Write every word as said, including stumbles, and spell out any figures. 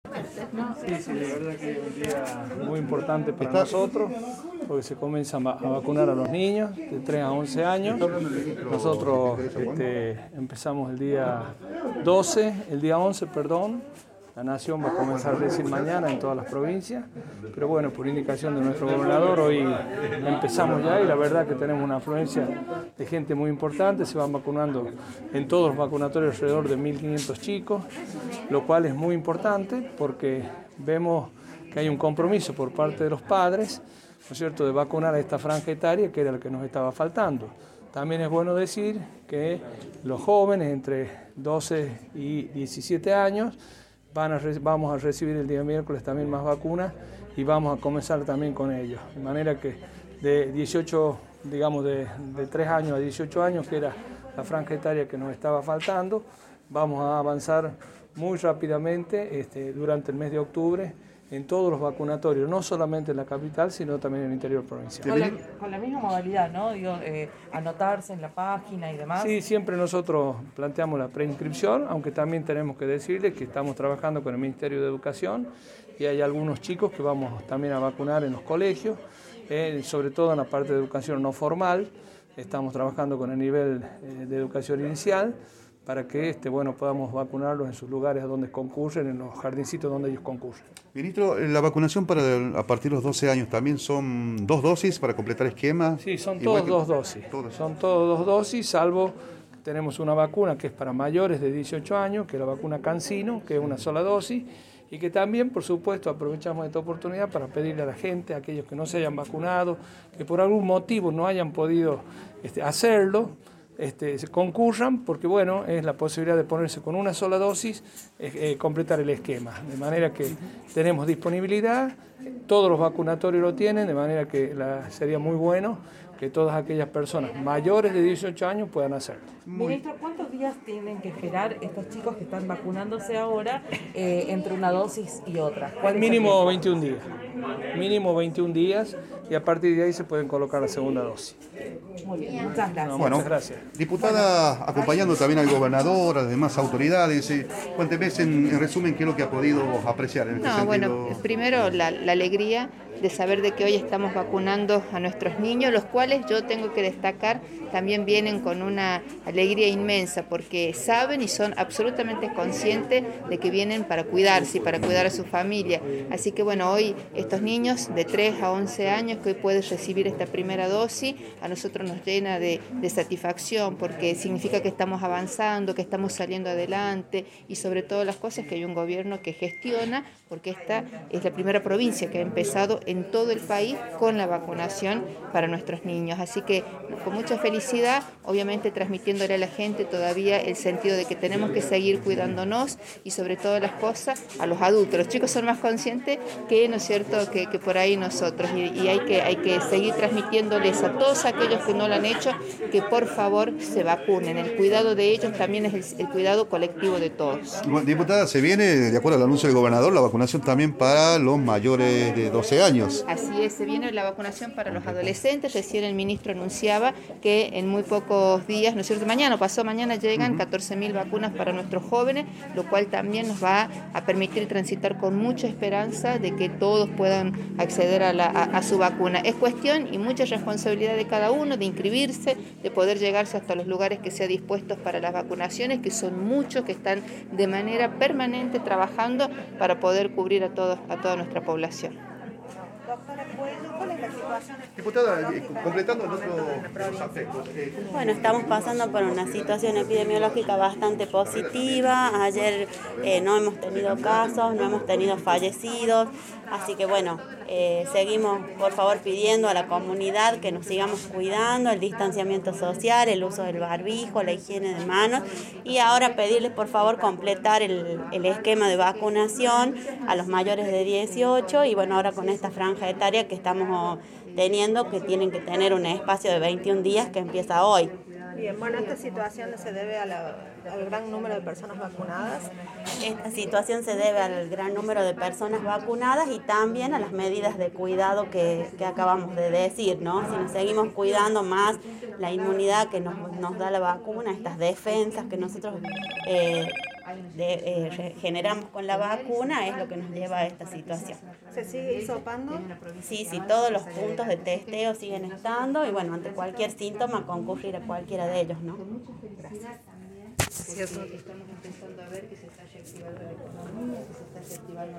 Sí, sí, de verdad que es un día muy importante para nosotros, porque se comienza a vacunar a los niños de tres a once años. Nosotros este, empezamos el día doce, el día once, perdón. La nación va a comenzar a recibir mañana en todas las provincias, pero bueno, por indicación de nuestro gobernador, hoy empezamos ya y la verdad que tenemos una afluencia de gente muy importante. Se van vacunando en todos los vacunatorios alrededor de mil quinientos chicos, lo cual es muy importante porque vemos que hay un compromiso por parte de los padres, ¿no es cierto?, de vacunar a esta franja etaria que era lo que nos estaba faltando. También es bueno decir que los jóvenes entre doce y diecisiete años Van a, vamos a recibir el día miércoles también más vacunas y vamos a comenzar también con ellos. De manera que de dieciocho, digamos de, de tres años a dieciocho años, que era la franja etaria que nos estaba faltando, vamos a avanzar muy rápidamente este, durante el mes de octubre en todos los vacunatorios, no solamente en la capital, sino también en el interior provincial. Con la, con la misma modalidad, ¿no? Digo, eh, anotarse en la página y demás. Sí, siempre nosotros planteamos la preinscripción, aunque también tenemos que decirles que estamos trabajando con el Ministerio de Educación y hay algunos chicos que vamos también a vacunar en los colegios, eh, sobre todo en la parte de educación no formal. Estamos trabajando con el nivel eh, de educación inicial, para que este, bueno, podamos vacunarlos en sus lugares a donde concurren, en los jardincitos donde ellos concurren. Ministro, la vacunación para el, a partir de los doce años también son dos dosis para completar esquema. Sí, son todos que, dos dosis. Todos. Son todos dos dosis, salvo que tenemos una vacuna que es para mayores de dieciocho años, que es la vacuna CanSino, que es una sola dosis, y que también, por supuesto, aprovechamos esta oportunidad para pedirle a la gente, a aquellos que no se hayan vacunado, que por algún motivo no hayan podido este, hacerlo, Este, se concurran, porque bueno, es la posibilidad de ponerse con una sola dosis, eh, eh, completar el esquema, de manera que tenemos disponibilidad, todos los vacunatorios lo tienen, de manera que la, sería muy bueno que todas aquellas personas mayores de dieciocho años puedan hacerlo. Ministro, ¿cuántos días tienen que esperar estos chicos que están vacunándose ahora eh, entre una dosis y otra? Mínimo veintiún días, mínimo veintiún días, y a partir de ahí se pueden colocar la segunda dosis. Muy bien, muchas gracias. No, bueno, muchas gracias. Diputada, bueno, acompañando también al gobernador, a las demás autoridades, eh, cuénteme en, en resumen qué es lo que ha podido apreciar en este no, sentido. Bueno, primero la, la alegría de saber de que hoy estamos vacunando a nuestros niños, los cuales yo tengo que destacar también vienen con una alegría inmensa porque saben y son absolutamente conscientes de que vienen para cuidarse y para cuidar a su familia. Así que bueno, hoy estos niños de tres a once años que hoy pueden recibir esta primera dosis, a nosotros nos llena de, de satisfacción porque significa que estamos avanzando, que estamos saliendo adelante y sobre todo las cosas que hay un gobierno que gestiona, porque esta es la primera provincia que ha empezado en todo el país con la vacunación para nuestros niños. Así que con mucha felicidad, obviamente transmitiéndole a la gente todavía el sentido de que tenemos que seguir cuidándonos y sobre todas las cosas a los adultos. Los chicos son más conscientes que, ¿no es cierto?, que, que por ahí nosotros y, y hay, que, hay que seguir transmitiéndoles a todos aquellos que no lo han hecho que por favor se vacunen. El cuidado de ellos también es el, el cuidado colectivo de todos. Bueno, diputada, se viene, de acuerdo al anuncio del gobernador, la vacunación también para los mayores de doce años. Así es, se viene la vacunación para los adolescentes. Recién el ministro anunciaba que en muy pocos días, ¿no es cierto?, mañana, pasó mañana, llegan uh-huh. catorce mil vacunas para nuestros jóvenes, lo cual también nos va a permitir transitar con mucha esperanza de que todos puedan acceder a, la, a, a su vacuna. Es cuestión y mucha responsabilidad de cada uno de inscribirse, de poder llegarse hasta los lugares que sean dispuestos para las vacunaciones, que son muchos que están de manera permanente trabajando para poder cubrir a, todos, a toda nuestra población. ¿Cuál es la situación? Diputada, completando en otros aspectos. Bueno, estamos pasando por una situación epidemiológica bastante positiva. Ayer eh, no hemos tenido casos, no hemos tenido fallecidos. Así que bueno, eh, seguimos por favor pidiendo a la comunidad que nos sigamos cuidando, el distanciamiento social, el uso del barbijo, la higiene de manos y ahora pedirles por favor completar el, el esquema de vacunación a los mayores de dieciocho y bueno, ahora con esta franja etaria que estamos teniendo que tienen que tener un espacio de veintiún días que empieza hoy. Bien, bueno, esta situación se debe a la, al gran número de personas vacunadas. Esta situación se debe al gran número de personas vacunadas y también a las medidas de cuidado que, que acabamos de decir, ¿no? Si nos seguimos cuidando más la inmunidad que nos, nos da la vacuna, estas defensas que nosotros eh, de, eh, generamos con la vacuna es lo que nos lleva a esta situación. ¿Se sigue hisopando? Sí, sí, todos los puntos de testeo siguen estando y bueno, ante cualquier síntoma concurrir a cualquiera de ellos, ¿no? Gracias. Estamos empezando a ver que se está reactivando la economía, que se está reactivando